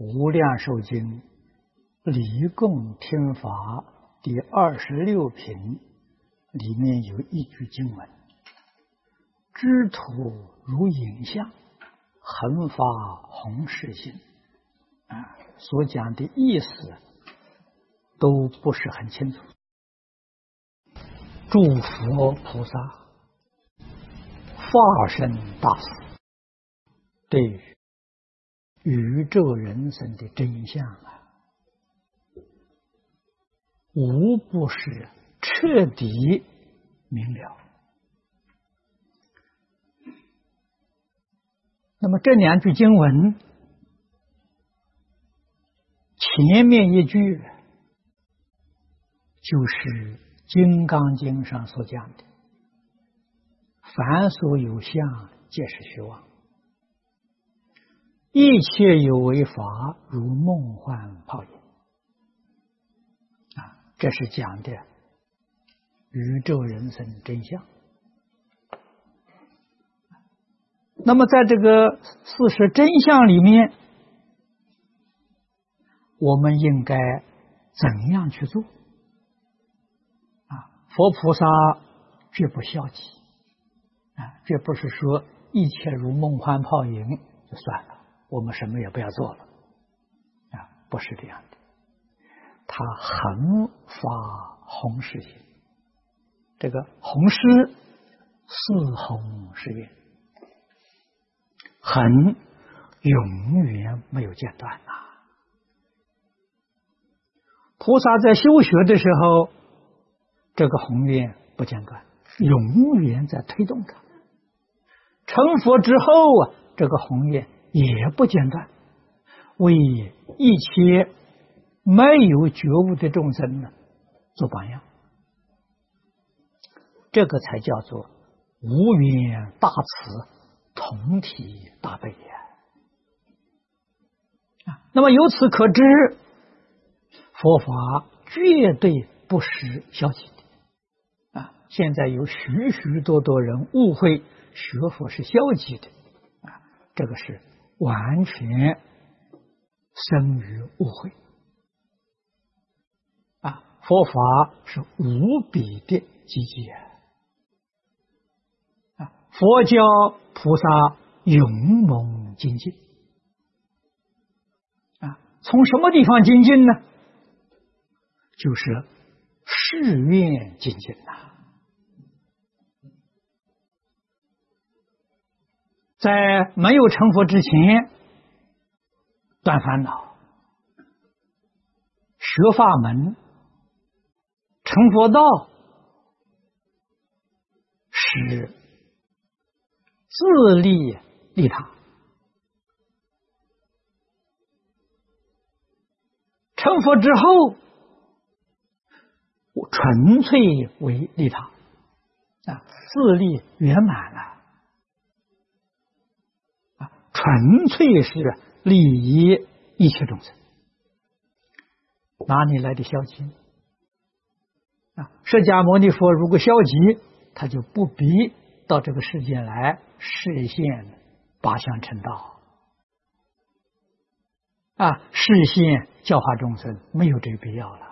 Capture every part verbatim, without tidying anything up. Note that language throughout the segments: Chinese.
无量寿经离供听法第二十六品里面有一句经文：知土如影像，恒发弘誓心。啊，所讲的意思都不是很清楚。诸佛菩萨化身大士，对于宇宙人生的真相啊，无不是彻底明了。那么这两句经文，前面一句就是《金刚经》上所讲的凡所有相，皆是虚妄，一切有为法，如梦幻泡影。啊，这是讲的宇宙人生真相。那么在这个事实真相里面，我们应该怎样去做？啊，佛菩萨绝不消极，啊，绝不是说一切如梦幻泡影就算了，我们什么也不要做了，啊，不是这样的。他恒发弘誓心，这个弘誓四弘誓愿，恒永远没有间断呐。菩萨在修学的时候，这个宏愿不间断，永远在推动它。成佛之后啊，这个宏愿也不间断，为一切没有觉悟的众生呢做榜样。这个才叫做无缘大慈，同体大悲呀！那么由此可知，佛法绝对不是消极的啊！现在有许许多多人误会学佛是消极的啊，这个是完全生于误会啊！佛法是无比的积极啊！佛教菩萨勇猛精进啊！从什么地方精进呢？就是誓愿精进呐、啊。在没有成佛之前，断烦恼，学法门，成佛道，是自利利他。成佛之后，纯粹为利他啊，自利圆满了啊，纯粹是利益一切众生，哪里来的消极啊？释迦牟尼佛如果消极，他就不必到这个世界来示现八相成道啊，示现教化众生，没有这个必要了。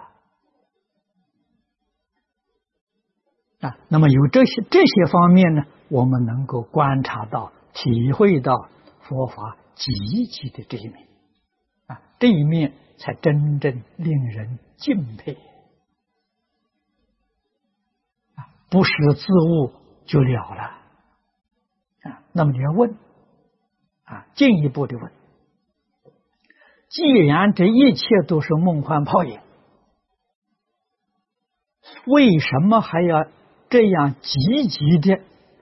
啊，那么有这些这些方面呢，我们能够观察到、体会到佛法积极的这一面，啊，这一面才真正令人敬佩。啊，不是自悟就了了。啊，那么你要问，啊，进一步的问，既然这一切都是梦幻泡影，为什么还要这样积极的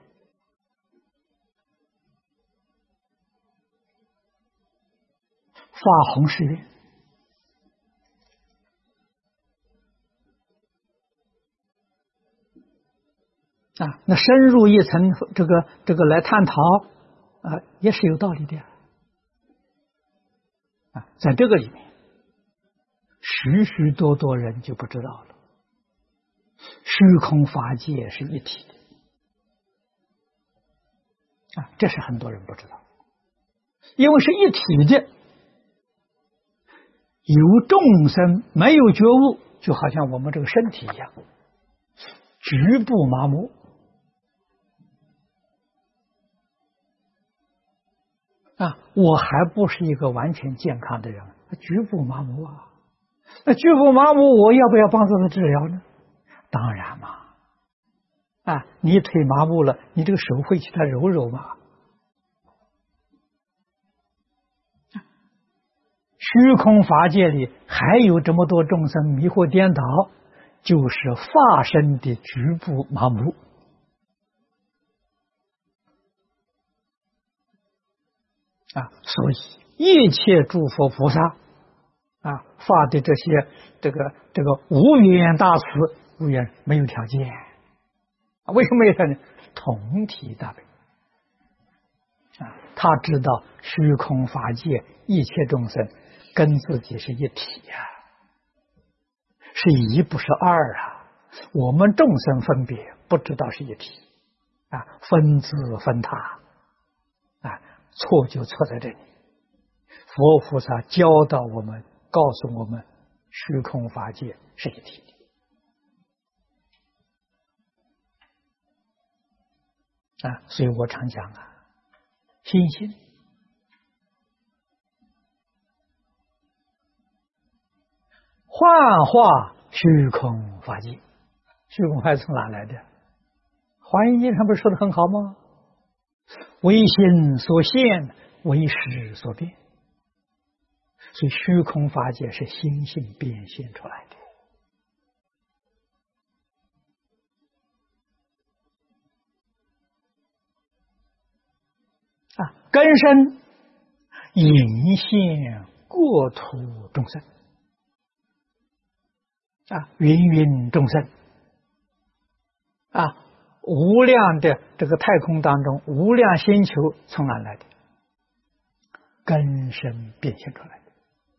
发弘誓愿？啊，那深入一层，这个这个来探讨啊，也是有道理的啊。在这个里面，许许多多人就不知道了。虚空法界是一体的啊，这是很多人不知道，因为是一体的， 有众生没有觉悟，就好像我们这个身体一样，局部麻木。啊，我还不是一个完全健康的人，局部麻木啊。那局部麻木，我要不要帮助他治疗呢？当然嘛。啊，你腿麻木了，你这个手会去他揉揉嘛。虚空法界里还有这么多众生迷惑颠倒，就是化身的局部麻木。啊，所以一切诸佛菩萨啊发的这些这个这个无缘大慈，无缘没有条件啊，为什么没有条件？同体大悲啊，他知道虚空法界一切众生跟自己是一体呀、啊，是一不是二啊。我们众生分别不知道是一体啊，分自分他啊，错就错在这里。佛菩萨教导我们，告诉我们，虚空法界是一体的啊。所以我常讲啊，心性幻化虚空法界，虚空法界从哪来的？华严经上不是说的很好吗？唯心所现，唯识所变。所以虚空法界是心性变现出来的啊，根深引现过土众生啊，芸芸众生啊，无量的这个太空当中，无量星球从哪来的？根深变现出来的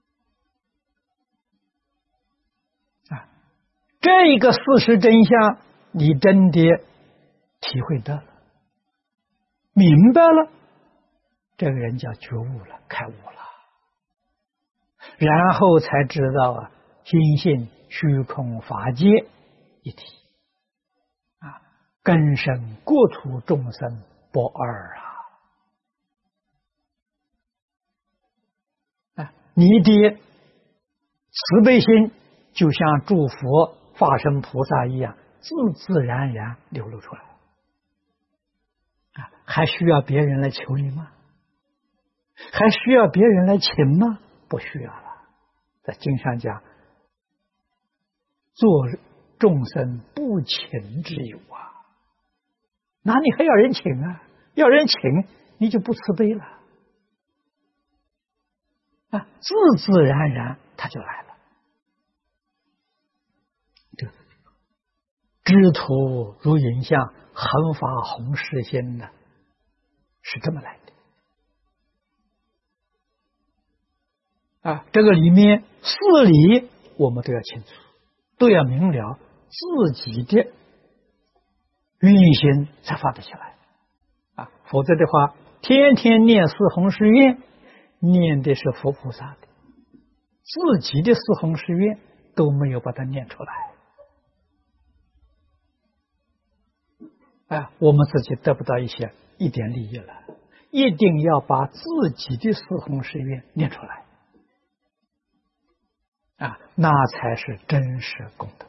啊！这个事实真相，你真的体会到了，明白了，这个人叫觉悟了，开悟了，然后才知道啊，心性虚空法界一体啊，根深过土众生不二啊！啊，你的慈悲心就像诸佛化身菩萨一样，自自然然流露出来啊，还需要别人来求你吗？还需要别人来请吗？不需要了。在经上讲，做众生不请之有啊，哪里还要人请啊？要人请，你就不慈悲了啊，自自然然他就来了。这知途如影像，恒法弘誓心呢，是这么来的啊。这个里面四理我们都要清楚，都要明了，自己的运行才发得起来啊。否则的话，天天念四弘誓愿，念的是佛菩萨的，自己的四弘誓愿都没有把它念出来啊，我们自己得不到一些一点利益了。一定要把自己的四弘誓愿念出来啊，那才是真实功德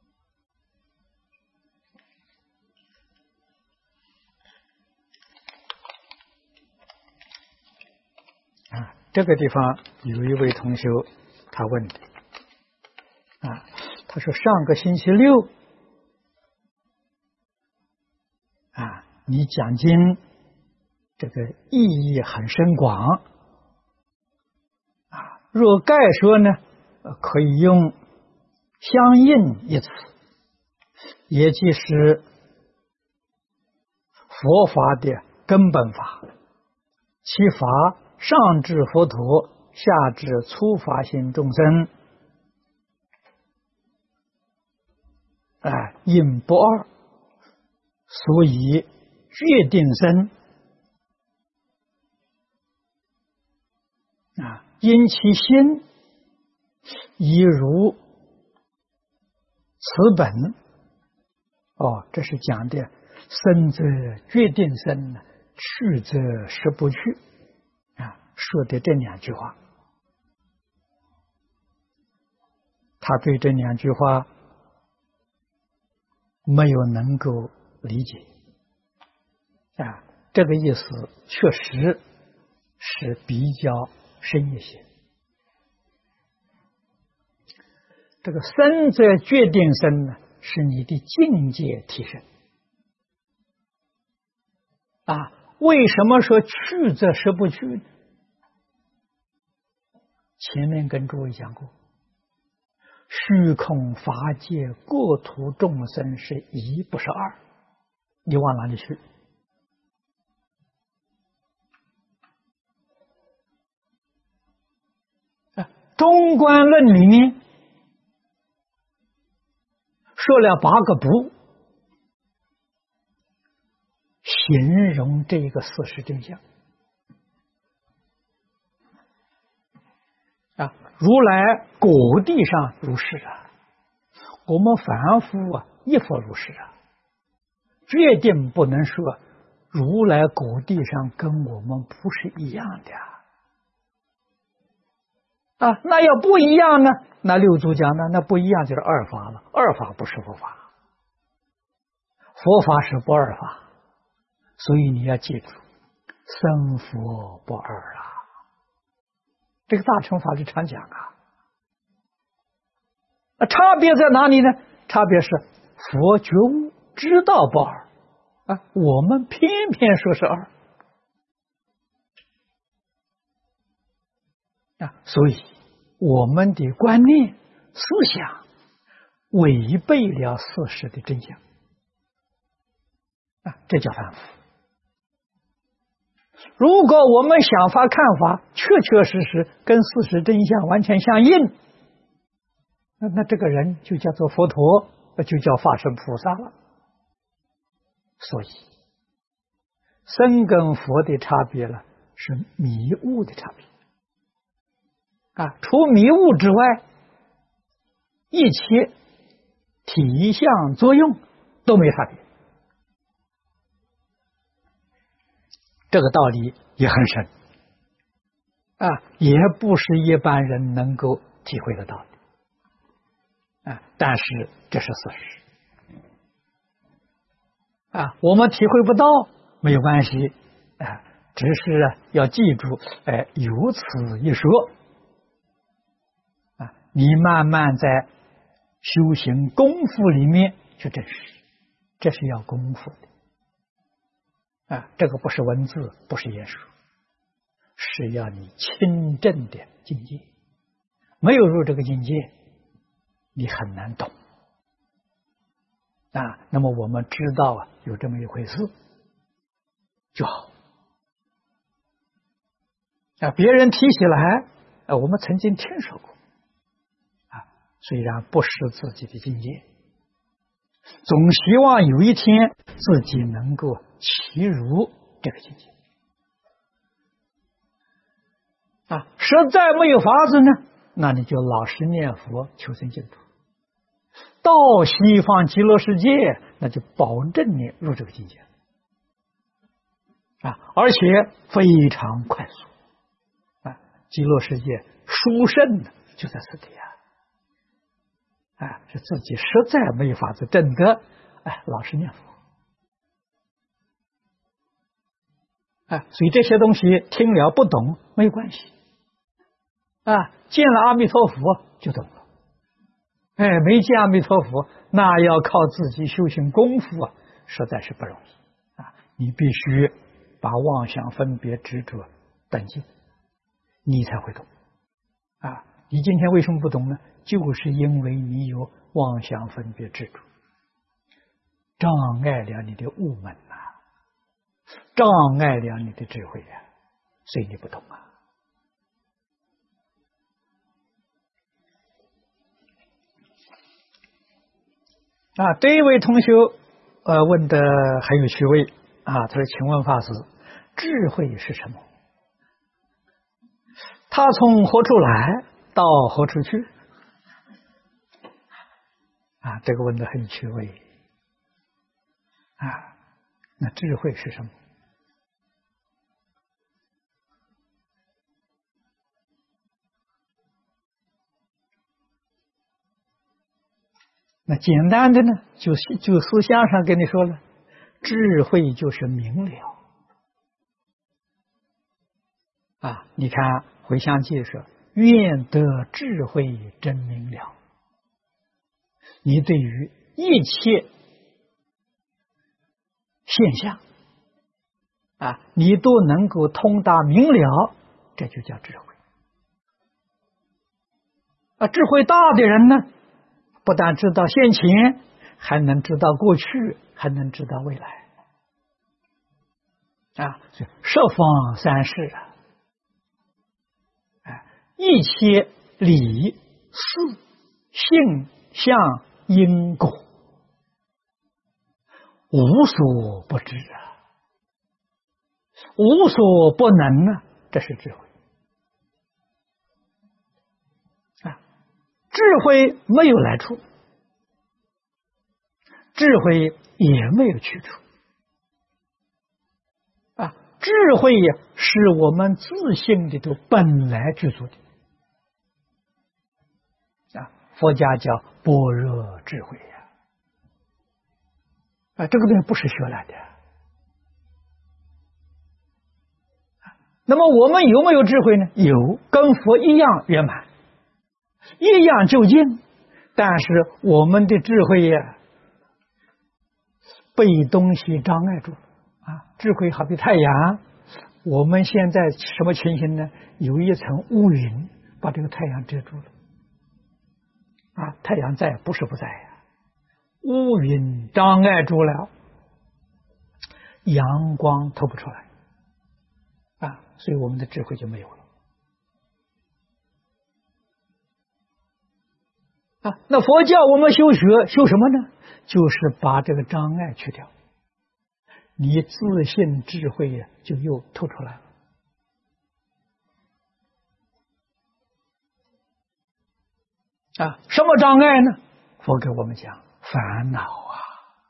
啊。这个地方有一位同学他问的啊，他说上个星期六啊，你讲经这个意义很深广啊，若概说呢，可以用相应一词，也就是佛法的根本法，其法上至佛陀，下至初发心众生，啊，应不二，所以决定生啊，因其心一如此本，哦，这是讲的生则决定生，去则实不去啊，说的这两句话，他对这两句话没有能够理解啊，这个意思确实是比较深一些。这个生则决定生呢，是你的境界提升啊。为什么说去则实不去呢？前面跟诸位讲过，虚空法界各土众生是一不是二，你往哪里去？啊，中观论里面说了八个不，形容这个事实真相啊。如来果地上如是啊，我们凡夫啊亦复如是啊，决定不能说如来果地上跟我们不是一样的啊。啊，那要不一样呢？那六祖讲呢，那不一样就是二法了。二法不是佛法，佛法是不二法，所以你要记住，生佛不二啊。这个大乘法是常讲啊。啊，差别在哪里呢？差别是佛觉悟知道不二啊，我们偏偏说是二啊，所以我们的观念思想违背了事实的真相啊，这叫凡夫。如果我们想法看法确确实实跟事实真相完全相应，那那这个人就叫做佛陀，就叫法身菩萨了。所以生跟佛的差别了，是迷悟的差别啊，除迷悟之外，一切体相作用都没差别。这个道理也很深啊，也不是一般人能够体会得到的啊。但是这是事实啊，我们体会不到没有关系啊，只是要记住，哎，有此一说啊，你慢慢在修行功夫里面去证实，这是要功夫的。啊，这个不是文字，不是言说，是要你亲证的境界。没有入这个境界，你很难懂啊。那么我们知道啊，有这么一回事就好啊。别人提起来，啊，我们曾经听说过啊，虽然不是自己的境界，总希望有一天自己能够齐入这个境界啊！实在没有法子呢，那你就老实念佛求生净土。到西方极乐世界，那就保证你入这个境界啊，而且非常快速啊！极乐世界殊胜的就在此地啊！啊，是自己实在没有法子证得，哎，老实念佛。啊，所以这些东西听了不懂没有关系，啊，见了阿弥陀佛就懂了，哎，没见阿弥陀佛，那要靠自己修行功夫啊，实在是不容易啊！你必须把妄想分别执着断尽，你才会懂啊！你今天为什么不懂呢？就是因为你有妄想分别执着，障碍了你的悟门呐、啊。障碍了你的智慧啊，所以你不懂啊。啊，这一位同学呃问的很有趣味啊，他说：“请问法师，智慧是什么？它从何处来，到何处去？ 啊，这个问的很趣味啊。那智慧是什么？那简单的呢，就就思想上跟你说了，智慧就是明了啊。你看《回向记》说：“愿得智慧真明了。”你对于一切现象啊，你都能够通达明了，这就叫智慧啊。智慧大的人呢，不但知道现前，还能知道过去，还能知道未来啊。十方三世啊，啊，一切理事性相因果，无所不知啊，无所不能啊，这是智慧啊。智慧没有来处，智慧也没有去处啊。智慧呀，是我们自性里头本来具足的啊。佛家叫般若智慧呀，啊，这个东西不是学来的。那么我们有没有智慧呢？有，跟佛一样圆满，一样究竟，但是我们的智慧呀，被东西障碍住了啊。智慧好比太阳，我们现在什么情形呢？有一层乌云把这个太阳遮住了啊。太阳在不是不在呀，乌云障碍住了，阳光透不出来啊，所以我们的智慧就没有了啊。那佛教我们修学修什么呢？就是把这个障碍去掉，你自信智慧呀就又透出来了啊。什么障碍呢？佛给我们讲烦恼啊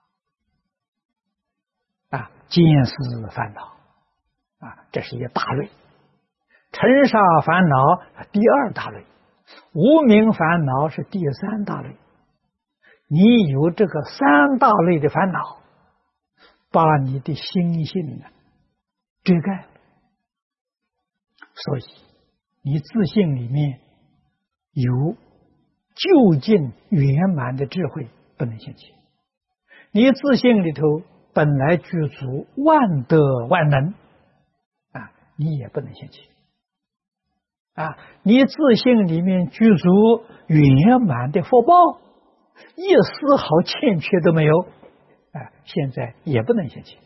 啊，见思烦恼啊，这是一个大类。尘沙烦恼第二大类，无明烦恼是第三大类。你有这个三大类的烦恼，把你的心性呢遮盖了，所以你自性里面有究竟圆满的智慧不能现前，你自性里头本来具足万德万能啊，你也不能现前啊。你自性里面具足圆满的福报，一丝毫欠缺都没有啊，现在也不能现前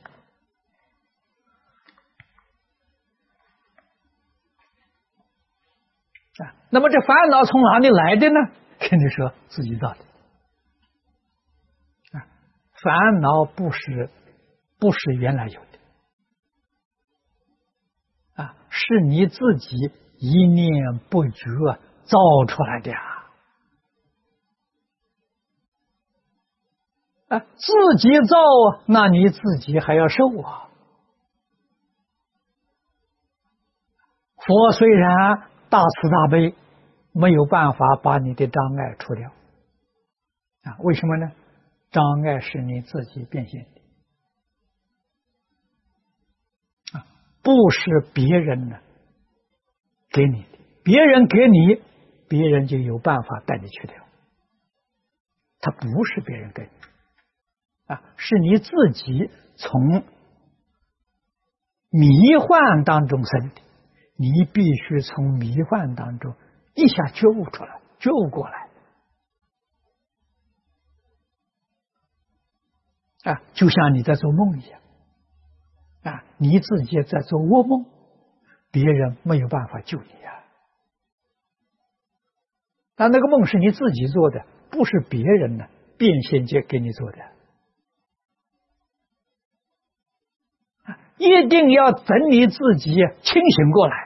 啊。那么这烦恼从哪里来的呢？跟你说自己造的啊。烦恼不是不是原来有的啊，是你自己一念不觉造出来的呀啊。自己造啊，那你自己还要受啊。佛虽然大慈大悲，没有办法把你的障碍除掉啊。为什么呢？障碍是你自己变现的啊，不是别人呢给你的。别人给你，别人就有办法带你去掉，他不是别人给你啊，是你自己从迷幻当中生的，你必须从迷幻当中一下觉悟出来，觉悟过来啊，就像你在做梦一样啊，你自己在做噩梦，别人没有办法救你啊。但那个梦是你自己做的，不是别人呢变现界给你做的。一定要等你自己清醒过来，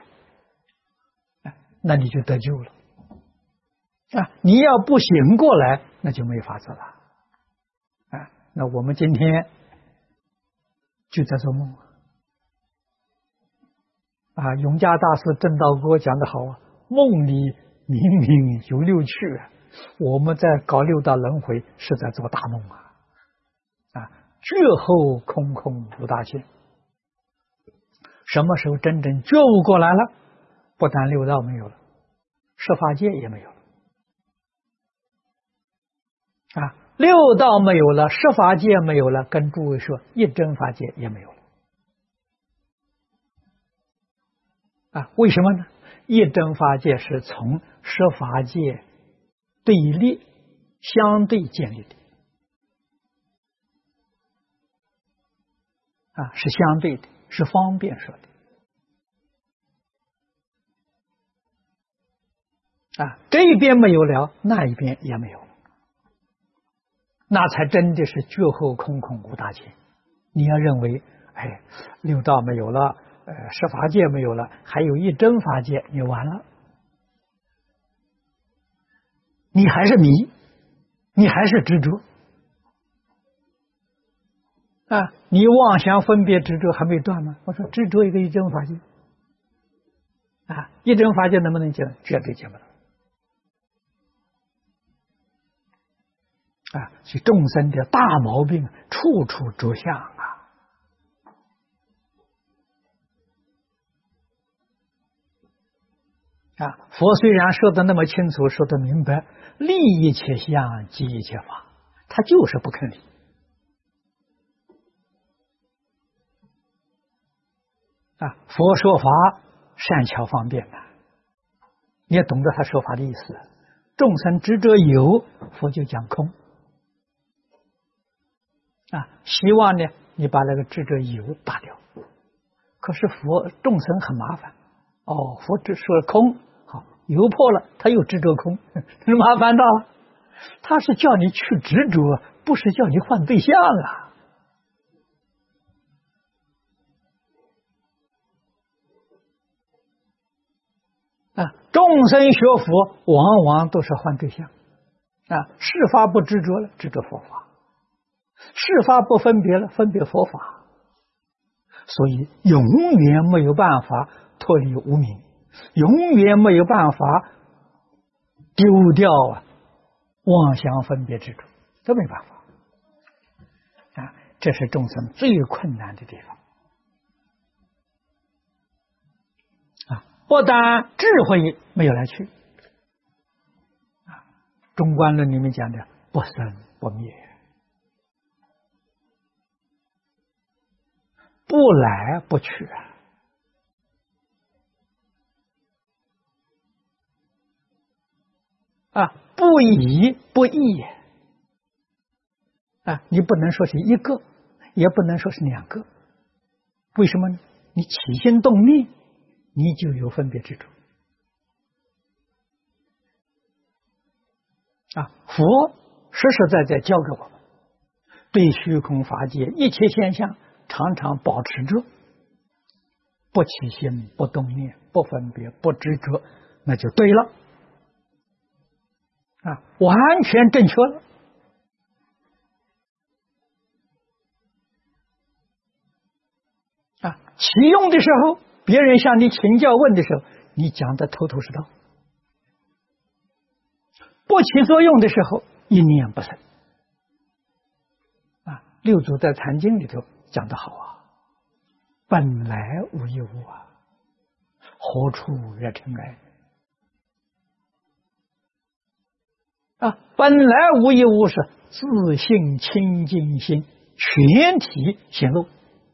那你就得救了啊！你要不醒过来，那就没法子了。 那我们今天就在做梦啊！永嘉大师正道给我讲的好啊，梦里明明有六趣啊，我们在搞六道轮回，是在做大梦啊！啊，觉后空空无大千。什么时候真正觉悟过来了？不但六道没有了，十法界也没有了啊！六道没有了，十法界没有了，跟诸位说，一真法界也没有了啊！为什么呢？一真法界是从十法界对立相对建立的啊，是相对的，是方便说的啊。这一边没有了，那一边也没有了，那才真的是觉后空空无大千。你要认为，哎，六道没有了，呃，十法界没有了，还有一真法界，你完了，你还是迷，你还是执着啊！你妄想分别执着还没断吗？我说执着一个一真法界啊，一真法界能不能解？绝对解不了啊！所以众生的大毛病，处处着相啊！啊，佛虽然说的那么清楚，说的明白，立一切相，即一切法，他就是不肯立。啊，佛说法善巧方便的，你也懂得他说法的意思。众生执着有，佛就讲空。啊，希望呢，你把那个执着有打掉。可是佛众生很麻烦，哦，佛只说空，好，有破了，他又执着空，麻烦到了。他是叫你去执着，不是叫你换对象啊。啊，众生学佛往往都是换对象啊，事法不执着了，执着佛法；事法不分别了，分别佛法。所以永远没有办法脱离无明，永远没有办法丢掉啊妄想分别执着，都没办法啊！这是众生最困难的地方。不但智慧没有来去啊，中观论里面讲的不生不灭，不来不去啊，不以不异啊，你不能说是一个，也不能说是两个，为什么呢？你起心动念，你就有分别执着啊！佛实实在在教给我们，对虚空法界一切现象，常常保持着不起心、不动念、不分别、不执着，那就对了啊，完全正确了啊！启用的时候，别人向你请教问的时候，你讲的头头是道；不起作用的时候，一念不生。啊，六祖在《禅经》里头讲得好啊，本来无一物啊，何处惹尘埃？啊，本来无一物是自性清净心全体显露。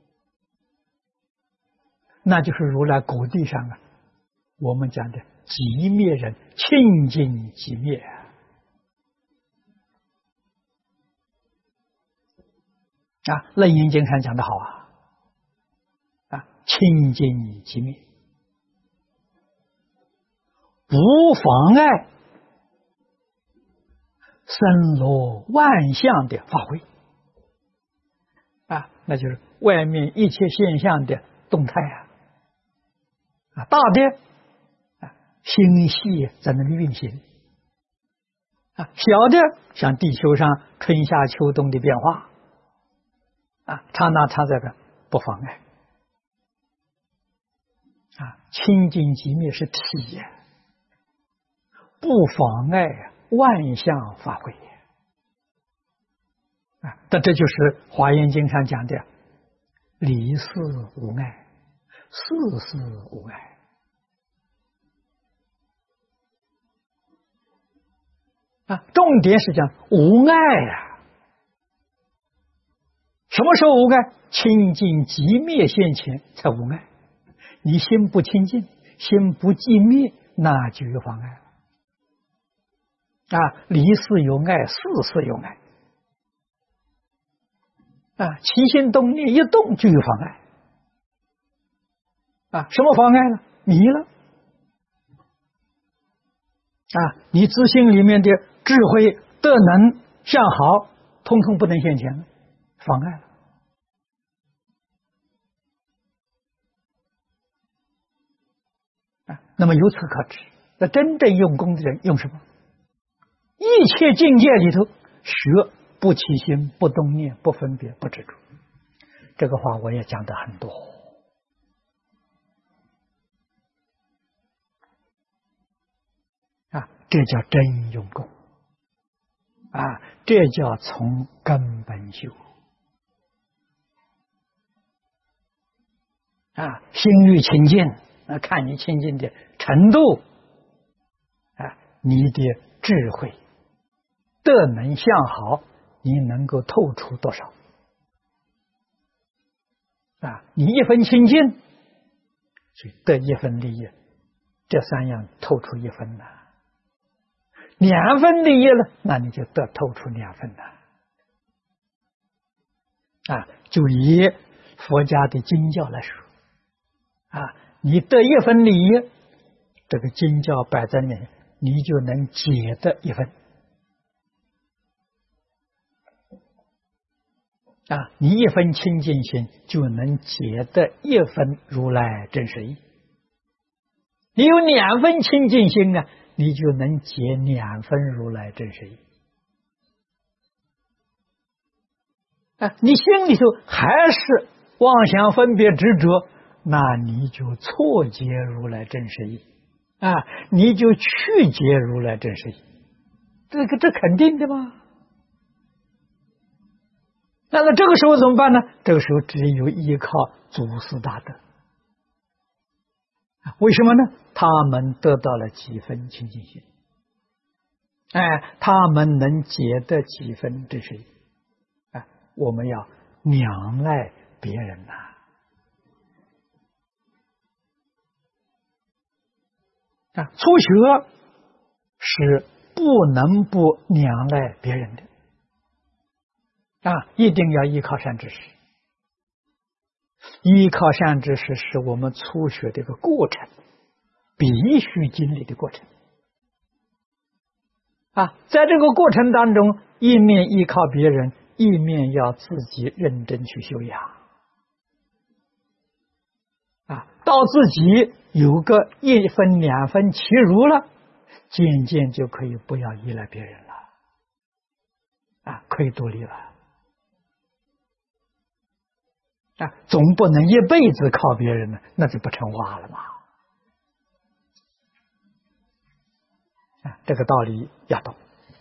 那就是如来果地上啊，我们讲的寂灭人，清净寂灭啊。楞严经上讲的好啊，啊，清净寂灭，无妨碍森罗万象的发挥啊，那就是外面一切现象的动态啊。啊，大的啊，星系在那里运行啊，小的像地球上春夏秋冬的变化啊，刹那刹这个不妨碍啊，清净寂灭是体呀，不妨碍万象法会啊。但这就是《华严经》上讲的离事无碍，事事无碍啊。重点是讲无碍呀、啊。什么时候无碍？清净寂灭现前才无碍。你心不清净，心不寂灭，那就有妨碍了啊。离事有碍，事事有碍啊。起心动念一动就有妨碍啊。什么妨碍呢？迷了啊。你自心里面的智慧、德能、相好，通通不能现前了，妨碍了。那么由此可知，那真正用功的人用什么？一切境界里头，学不起心、不动念、不分别、不执着。这个话我也讲的很多啊，这叫真用功啊，这叫从根本修啊，心欲清净。那看你清净的程度啊，你的智慧、德能、相好，你能够透出多少啊？你一分清净，所以得一分利益，这三样透出一分了。两分利益了，那你就得透出两分了啊！就以佛家的经教来说啊。你得一分利益，这个经教摆在那里，你就能解得一分啊！你一分清净心，就能解得一分如来真实义。你有两分清净心啊，你就能解两分如来真实义啊！你心里头还是妄想分别执着，那你就错解如来真实义啊，你就去解如来真实义，这个这肯定的嘛。那么这个时候怎么办呢？这个时候只有依靠祖师大德。为什么呢？他们得到了几分清净心，哎，他们能解得几分真实义，哎，我们要仰赖别人呐、啊。啊，初学是不能不仰赖别人的啊，一定要依靠善知识。依靠善知识是我们初学的一个过程，必须经历的过程啊。在这个过程当中，一面依靠别人，一面要自己认真去修养啊，到自己有个一分两分其如了，渐渐就可以不要依赖别人了啊，可以独立了啊，总不能一辈子靠别人呢，那就不成话了嘛啊，这个道理要懂。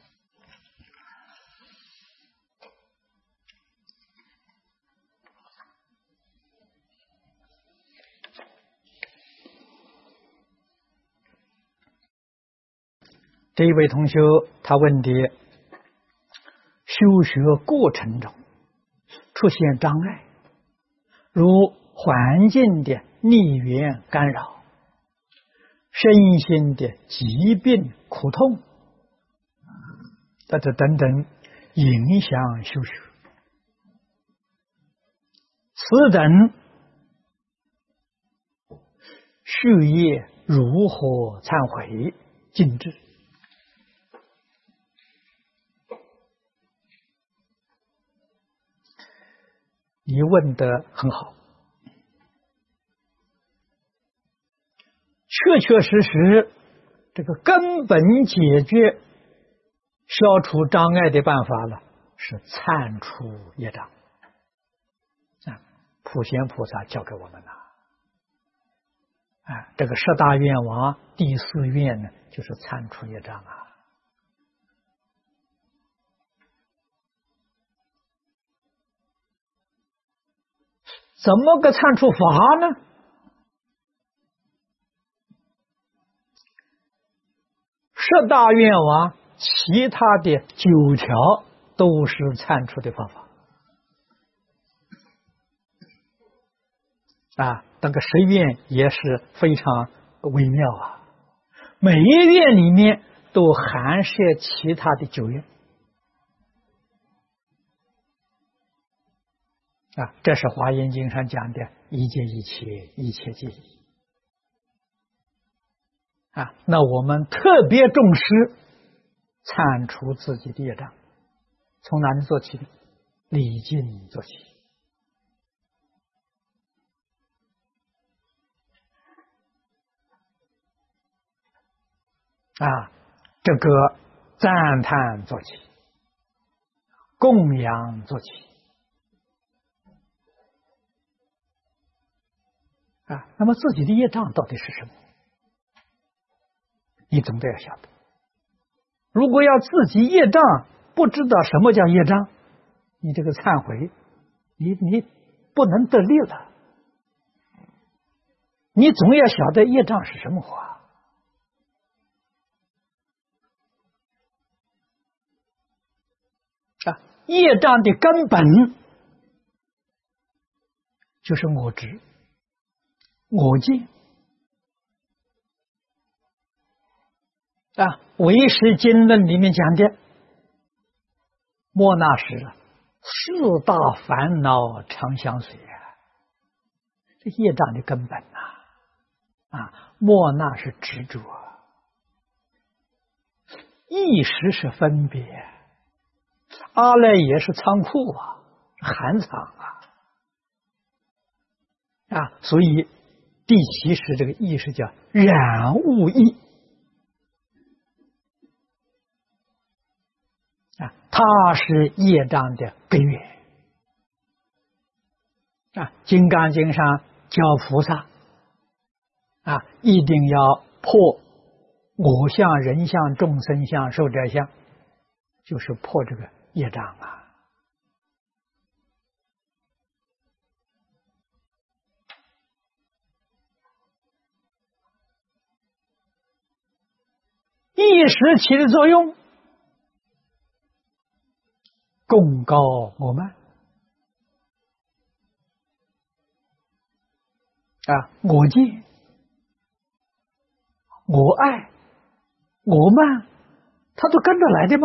这一位同学他问的，修学过程中出现障碍，如环境的逆缘干扰，身心的疾病苦痛，这等等影响修学，此等续业如何忏悔尽治？你问得很好，确确实实，这个根本解决、消除障碍的办法了，是忏除业障普贤菩萨教给我们了。啊，这个十大愿王第四愿呢，就是铲除业障啊。怎么个铲除法呢？十大愿王其他的九条都是铲除的方法啊，那个十愿也是非常微妙啊，每一愿里面都含摄其他的九愿啊，这是华严经上讲的一切一切一切皆一啊，那我们特别重视铲除自己的业障，从哪里做起呢？礼敬做起啊，这个赞叹做起，供养做起啊。那么自己的业障到底是什么？你总得要晓得。如果要自己业障不知道什么叫业障，你这个忏悔，你你不能得力了。你总要晓得业障是什么话啊！业障的根本就是我执、我见啊。唯识经论里面讲的，莫那时四大烦恼常相随啊，这业障的根本呐啊，莫那是执着，意识是分别，阿赖耶是仓库啊，含藏啊啊，所以第七识这个意识叫染物意啊，它是业障的根源啊。金刚经上教菩萨啊，一定要破我相、人相、众生相、寿者相，就是破这个业障啊。意识起的作用，共高我慢啊，我见、我爱、我慢，它都跟着来的吗？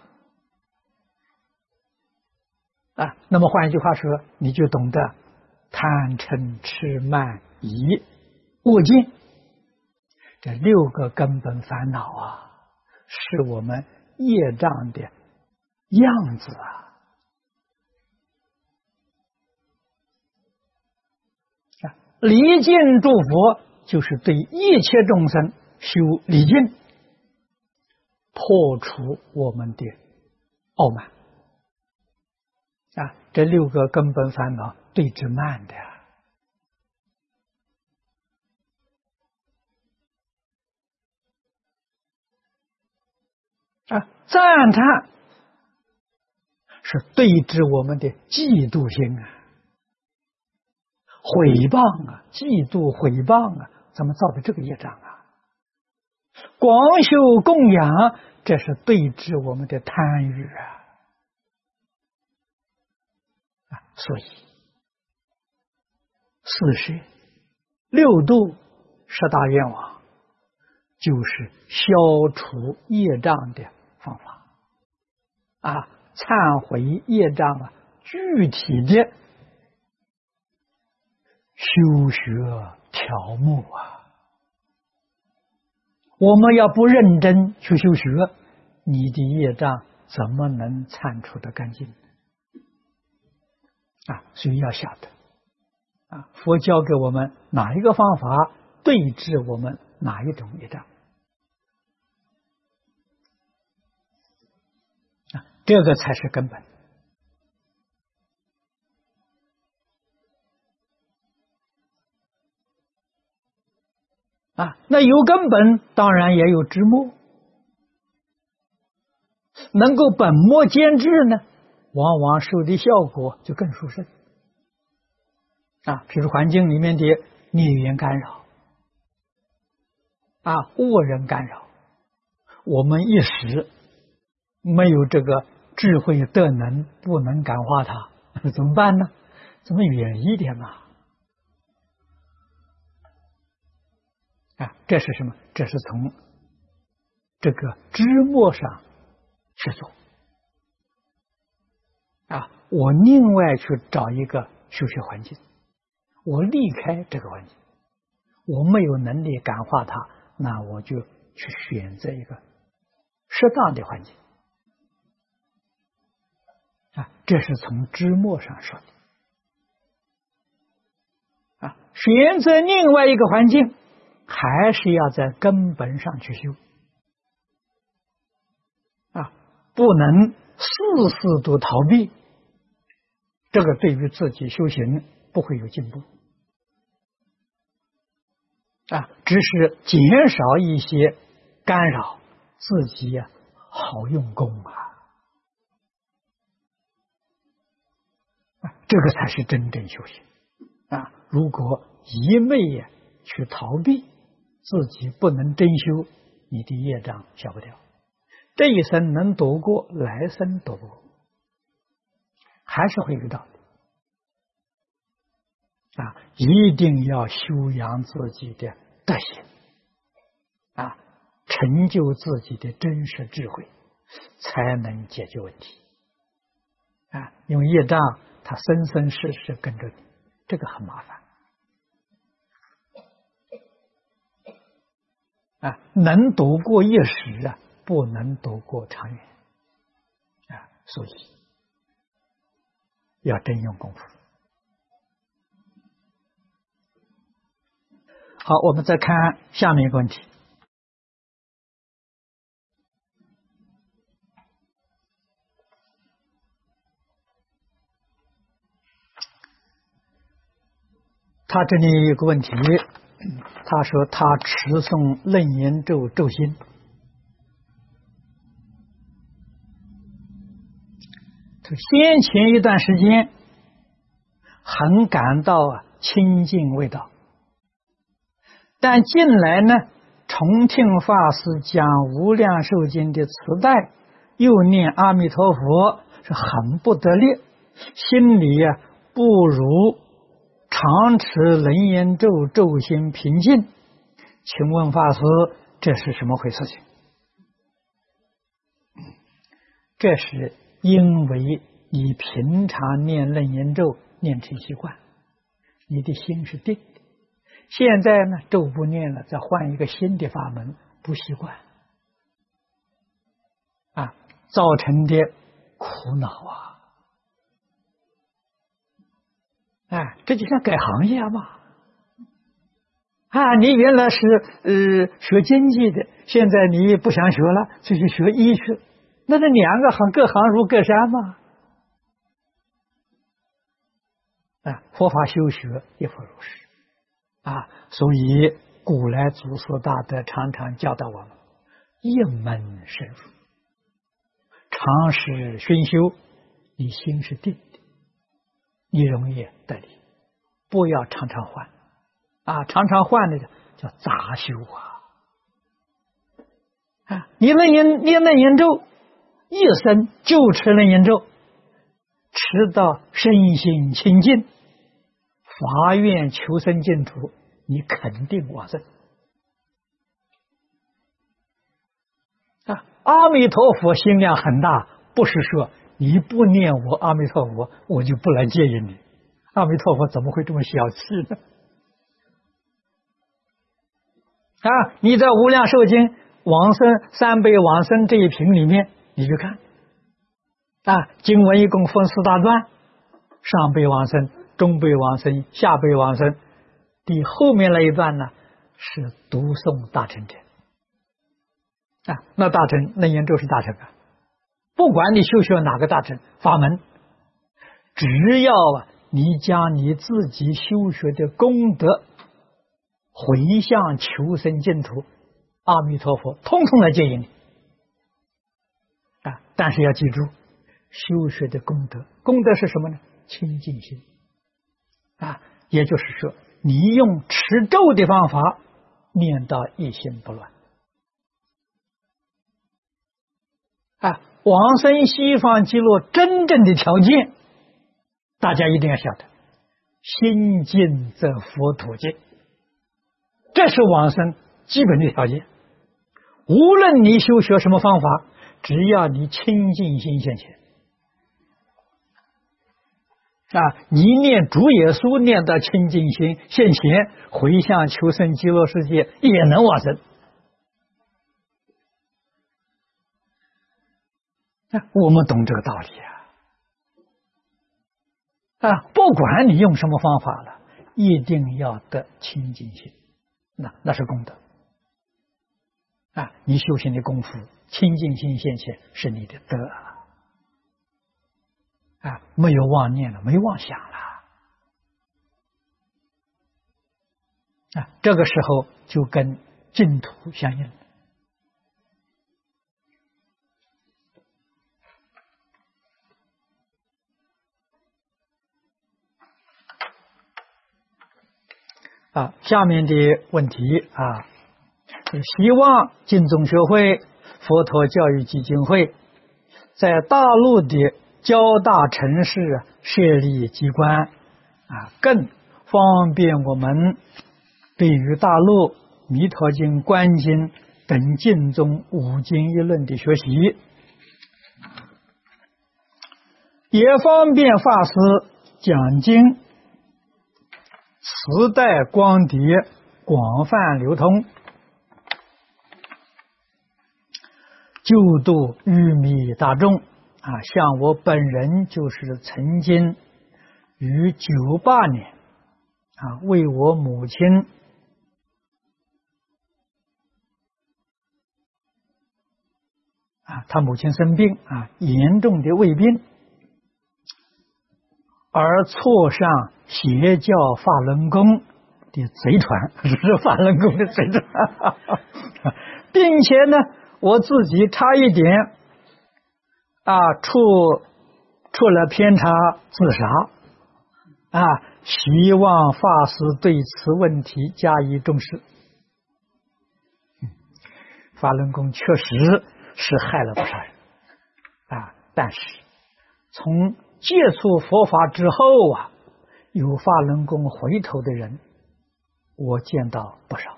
啊，那么换一句话说，你就懂得贪嗔痴慢疑恶见这六个根本烦恼啊，是我们业障的样子啊。离境诸佛就是对一切众生修离境，破除我们的傲慢啊。这六个根本烦恼对治慢的啊。啊，赞叹是对治我们的嫉妒心啊，毁谤啊，嫉妒毁谤啊，怎么造的这个业障啊？广修供养，这是对治我们的贪欲啊。啊，所以四摄、六度、十大愿望，就是消除业障的方法啊。忏悔业障啊，具体的修学条目啊。我们要不认真去修学，你的业障怎么能忏除得干净啊？所以要晓得啊，佛教给我们哪一个方法对治我们哪一种业障啊，这个才是根本啊，那有根本当然也有枝末，能够本末兼治呢，往往受的效果就更殊胜啊。比如环境里面的孽缘干扰啊，恶人干扰，我们一时没有这个智慧德能，不能感化它，怎么办呢？怎么远一点嘛？啊，这是什么？这是从这个枝末上去做啊！我另外去找一个修学环境，我离开这个环境，我没有能力感化它，那我就去选择一个适当的环境啊！这是从枝末上说的啊！选择另外一个环境，还是要在根本上去修啊，不能事事都逃避，这个对于自己修行不会有进步啊，只是减少一些干扰，自己呀好用功啊，啊，这个才是真正修行啊！如果一味呀去逃避，自己不能真修，你的业障消不掉。这一生能躲过，来生躲不过，还是会遇到的啊！一定要修养自己的德行啊，成就自己的真实智慧，才能解决问题啊！因为业障它生生世世跟着你，这个很麻烦。啊，能躲过一时啊，不能躲过长远啊，所以要真用功夫。好，我们再看下面一个问题。他这里有个问题。他说他持诵楞严咒咒心，先前一段时间很感到啊清净味道，但近来呢，重听法师讲无量寿经的磁带，又念阿弥陀佛，是很不得力，心里啊不如常持楞严咒咒心平静，请问法师，这是什么回事情？这是因为你平常念楞严咒念成习惯，你的心是定的。现在呢，咒不念了，再换一个新的法门，不习惯啊，造成的苦恼啊！哎，这就像改行业嘛！啊，你原来是呃学经济的，现在你不想学了，就去学医去，那这两个行各行如各山嘛！啊，佛法修学亦复如是啊，所以古来祖师大德常常教导我们：一门深入，常时熏修，你心是定的。你容易得力，不要常常换啊！常常换的叫杂修啊！啊，你楞严念楞严咒，一生就持楞严咒，持到身心清净，发愿求生净土，你肯定往生啊！阿弥陀佛心量很大，不是说你不念我阿弥陀佛，我就不来接引你。阿弥陀佛怎么会这么小气呢？啊，你在无量寿经往生三辈往生这一品里面，你去看啊，经文一共分四大段，上辈往生、中辈往生、下辈往生。第后面那一段呢，是读诵大乘者啊，那大乘楞严咒是大乘啊。不管你修学哪个大乘法门，只要啊你将你自己修学的功德回向求生净土，阿弥陀佛通通来接引你啊！但是要记住，修学的功德，功德是什么呢？清净心啊，也就是说，你用持咒的方法念到一心不乱啊。往生西方极乐真正的条件，大家一定要晓得，心净则佛土净，这是往生基本的条件。无论你修学什么方法，只要你清净心现前啊，你念主耶稣念到清净心现前，回向求生极乐世界也能往生。啊，我们懂这个道理啊！啊，不管你用什么方法了，一定要得清净心，那那是功德啊！你修行的功夫，清净心现前是你的德啊！没有妄念了，没有妄想了啊！这个时候就跟净土相应了。啊，下面的问题啊，希望净宗学会佛陀教育基金会在大陆的较大城市设立机关啊，更方便我们对于大陆弥陀经、观经等净宗五经一论的学习，也方便法师讲经。磁带光碟广泛流通，救度愚迷大众啊！像我本人就是曾经于九八年啊，为我母亲啊，她母亲生病啊，严重的胃病，而错上邪教法轮功的贼船，是法轮功的贼船，并且呢，我自己差一点啊，出出了偏差自杀啊，希望法师对此问题加以重视。法轮功确实是害了不少人啊，但是从接触佛法之后啊，有法轮功回头的人，我见到不少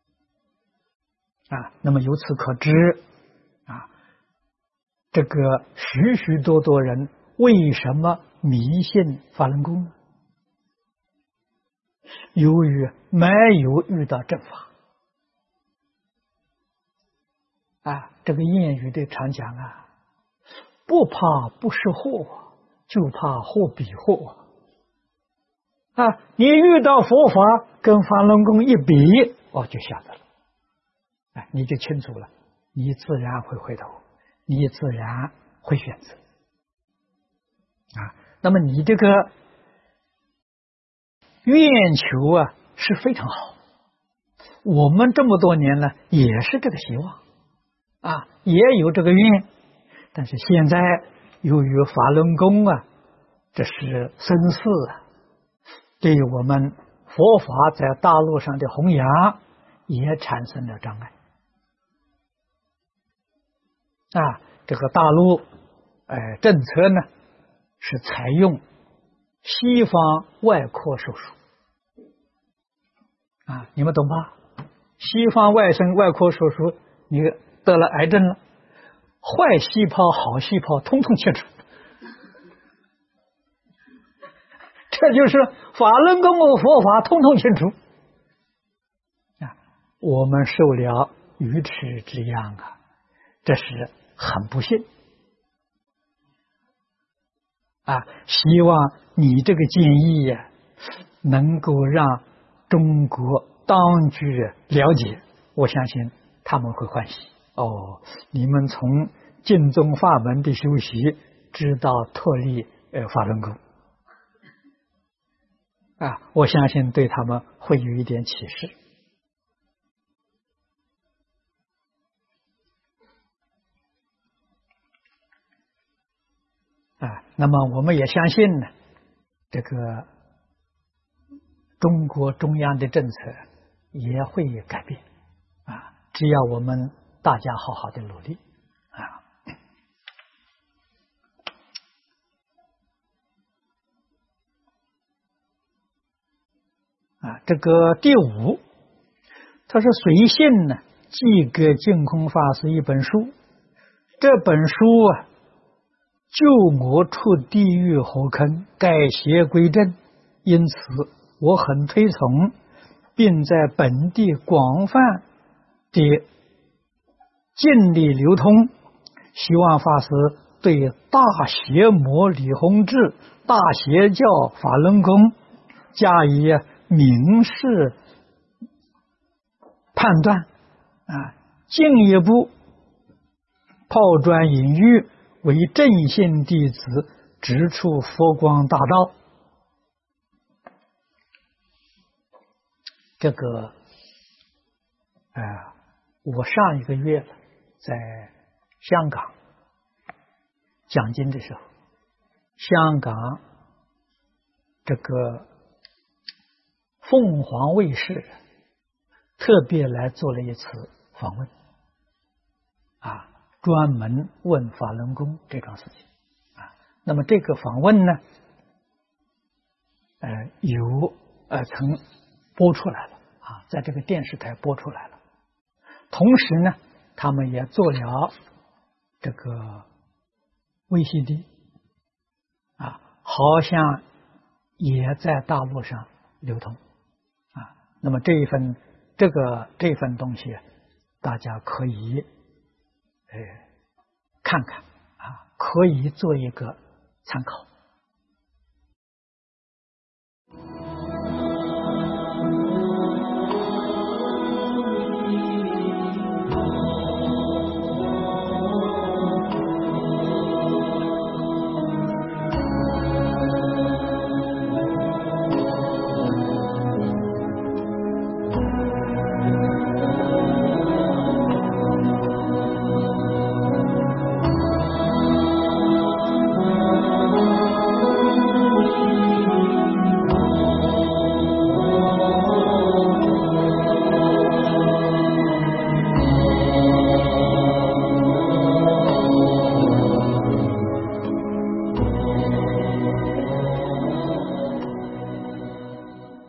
啊。那么由此可知啊，这个许许多多人为什么迷信法轮功呢？由于没有遇到正法啊。这个谚语的常讲啊，不怕不识货，就怕货比货啊！你遇到佛法跟法轮功一比，哦，就晓得了，哎，你就清楚了，你自然会回头，你自然会选择啊。那么你这个愿求啊是非常好，我们这么多年了也是这个希望啊，也有这个愿，但是现在由于法轮功啊，这是生事啊，对于我们佛法在大陆上的弘扬也产生了障碍啊。这个大陆呃政策呢是采用西方外科手术啊，你们懂吧？西方外生外科手术，你得了癌症了，坏细胞好细胞通通切除，这就是法轮功和佛法通通清除啊！我们受了愚痴之殃啊，这是很不幸啊！希望你这个建议呀、啊，能够让中国当局了解，我相信他们会欢喜哦。你们从净宗法门的修习，知道脱离呃法轮功。啊，我相信对他们会有一点启示啊，那么我们也相信呢，这个中国中央的政策也会改变啊，只要我们大家好好的努力啊。啊，这个第五，他说随信呢，寄给净空法师一本书，这本书啊，救我出地狱火坑，改邪归正，因此我很推崇，并在本地广泛的尽力流通，希望法师对大邪魔李洪志、大邪教法轮功加以明示判断啊，进一步抛砖引玉，为正信弟子直出佛光大道。这个，呃，我上一个月在香港讲经的时候，香港这个凤凰卫视特别来做了一次访问，啊，专门问法轮功这桩事情啊。那么这个访问呢，呃，有呃曾播出来了啊，在这个电视台播出来了。同时呢，他们也做了这个 V C D 啊，好像也在大陆上流通啊。那么这一份这个这份东西，大家可以呃看看啊，可以做一个参考。